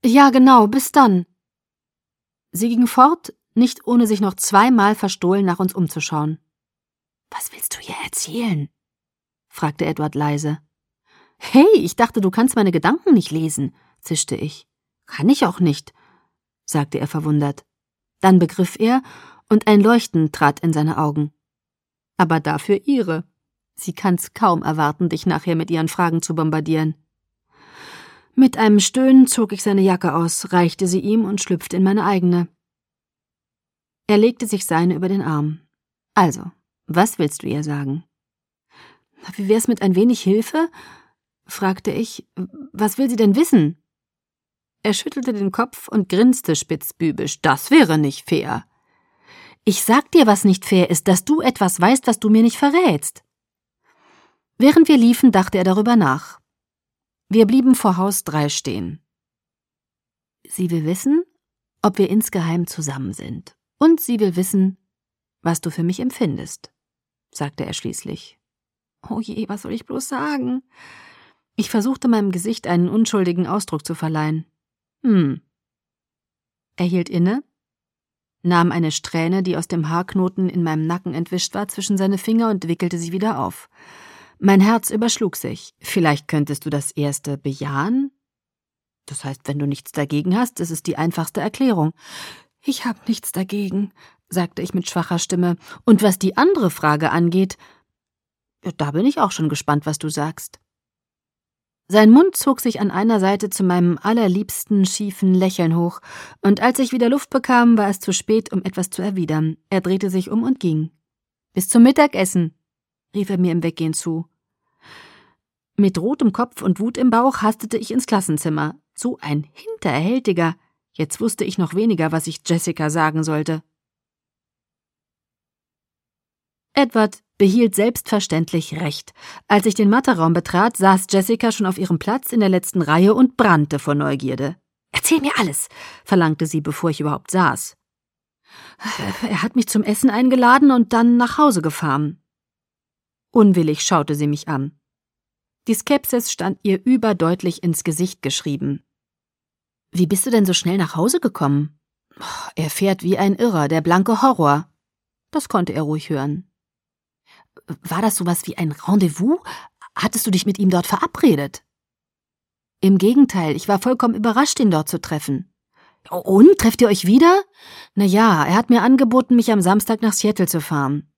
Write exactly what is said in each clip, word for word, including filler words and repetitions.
Ja, genau, bis dann. Sie ging fort, nicht ohne sich noch zweimal verstohlen nach uns umzuschauen. »Was willst du ihr erzählen?« fragte Edward leise. »Hey, ich dachte, du kannst meine Gedanken nicht lesen«, zischte ich. »Kann ich auch nicht«, sagte er verwundert. Dann begriff er, und ein Leuchten trat in seine Augen. »Aber dafür ihre. Sie kann's kaum erwarten, dich nachher mit ihren Fragen zu bombardieren.« Mit einem Stöhnen zog ich seine Jacke aus, reichte sie ihm und schlüpfte in meine eigene. Er legte sich seine über den Arm. »Also, was willst du ihr sagen?« »Wie wär's mit ein wenig Hilfe?« fragte ich. »Was will sie denn wissen?« Er schüttelte den Kopf und grinste spitzbübisch. »Das wäre nicht fair.« »Ich sag dir, was nicht fair ist, dass du etwas weißt, was du mir nicht verrätst.« Während wir liefen, dachte er darüber nach. Wir blieben vor Haus drei stehen. »Sie will wissen, ob wir insgeheim zusammen sind. Und sie will wissen, was du für mich empfindest«, sagte er schließlich. Oh je, was soll ich bloß sagen? Ich versuchte meinem Gesicht einen unschuldigen Ausdruck zu verleihen. Hm. Er hielt inne, nahm eine Strähne, die aus dem Haarknoten in meinem Nacken entwischt war, zwischen seine Finger und wickelte sie wieder auf. Mein Herz überschlug sich. Vielleicht könntest du das erste bejahen? Das heißt, wenn du nichts dagegen hast, ist es die einfachste Erklärung. Ich habe nichts dagegen, sagte ich mit schwacher Stimme. Und was die andere Frage angeht, da bin ich auch schon gespannt, was du sagst. Sein Mund zog sich an einer Seite zu meinem allerliebsten schiefen Lächeln hoch, und als ich wieder Luft bekam, war es zu spät, um etwas zu erwidern. Er drehte sich um und ging. »Bis zum Mittagessen«, rief er mir im Weggehen zu. Mit rotem Kopf und Wut im Bauch hastete ich ins Klassenzimmer. So ein Hinterhältiger. Jetzt wusste ich noch weniger, was ich Jessica sagen sollte. Edward behielt selbstverständlich recht. Als ich den Matheraum betrat, saß Jessica schon auf ihrem Platz in der letzten Reihe und brannte vor Neugierde. »Erzähl mir alles«, verlangte sie, bevor ich überhaupt saß. Er hat mich zum Essen eingeladen und dann nach Hause gefahren. Unwillig schaute sie mich an. Die Skepsis stand ihr überdeutlich ins Gesicht geschrieben. »Wie bist du denn so schnell nach Hause gekommen?« »Er fährt wie ein Irrer, der blanke Horror.« Das konnte er ruhig hören. »War das sowas wie ein Rendezvous? Hattest du dich mit ihm dort verabredet?« »Im Gegenteil, ich war vollkommen überrascht, ihn dort zu treffen.« »Und? Trefft ihr euch wieder?« »Na ja, er hat mir angeboten, mich am Samstag nach Seattle zu fahren.«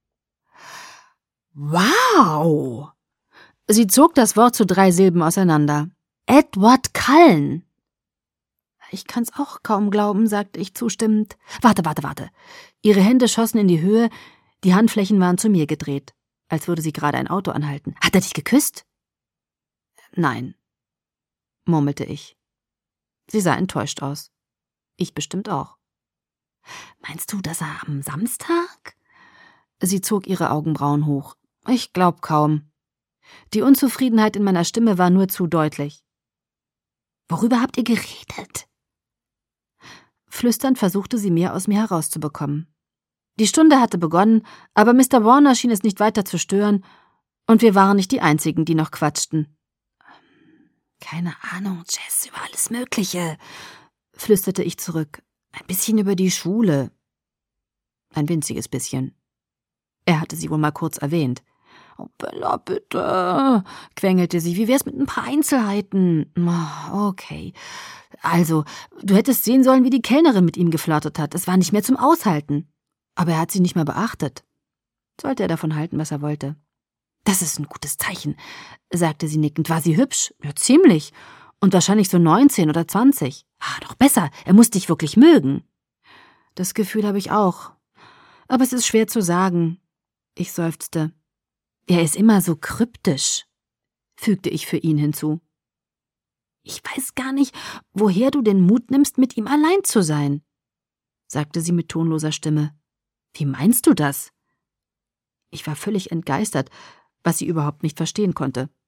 »Wow!« Sie zog das Wort zu drei Silben auseinander. »Edward Cullen!« »Ich kann's auch kaum glauben«, sagte ich zustimmend. »Warte, warte, warte.« Ihre Hände schossen in die Höhe, die Handflächen waren zu mir gedreht, als würde sie gerade ein Auto anhalten. »Hat er dich geküsst?« »Nein«, murmelte ich. Sie sah enttäuscht aus. Ich bestimmt auch. »Meinst du, dass er am Samstag?« Sie zog ihre Augenbrauen hoch. »Ich glaub kaum.« Die Unzufriedenheit in meiner Stimme war nur zu deutlich. »Worüber habt ihr geredet?« Flüsternd versuchte sie mehr aus mir herauszubekommen. Die Stunde hatte begonnen, aber Mister Warner schien es nicht weiter zu stören, und wir waren nicht die Einzigen, die noch quatschten. »Keine Ahnung, Jess, über alles Mögliche«, flüsterte ich zurück. »Ein bisschen über die Schule.« Ein winziges bisschen. Er hatte sie wohl mal kurz erwähnt. »Oh, Bella, bitte«, quengelte sie. »Wie wär's mit ein paar Einzelheiten?« »Okay. Also, du hättest sehen sollen, wie die Kellnerin mit ihm geflirtet hat. Es war nicht mehr zum Aushalten. Aber er hat sie nicht mehr beachtet. Sollte er davon halten, was er wollte.« »Das ist ein gutes Zeichen«, sagte sie nickend. »War sie hübsch?« »Ja, ziemlich. Und wahrscheinlich so neunzehn oder zwanzig. Ah, doch besser. Er muss dich wirklich mögen.« »Das Gefühl habe ich auch. Aber es ist schwer zu sagen.« Ich seufzte. »Er ist immer so kryptisch«, fügte ich für ihn hinzu. »Ich weiß gar nicht, woher du den Mut nimmst, mit ihm allein zu sein«, sagte sie mit tonloser Stimme. »Wie meinst du das?« Ich war völlig entgeistert, was sie überhaupt nicht verstehen konnte.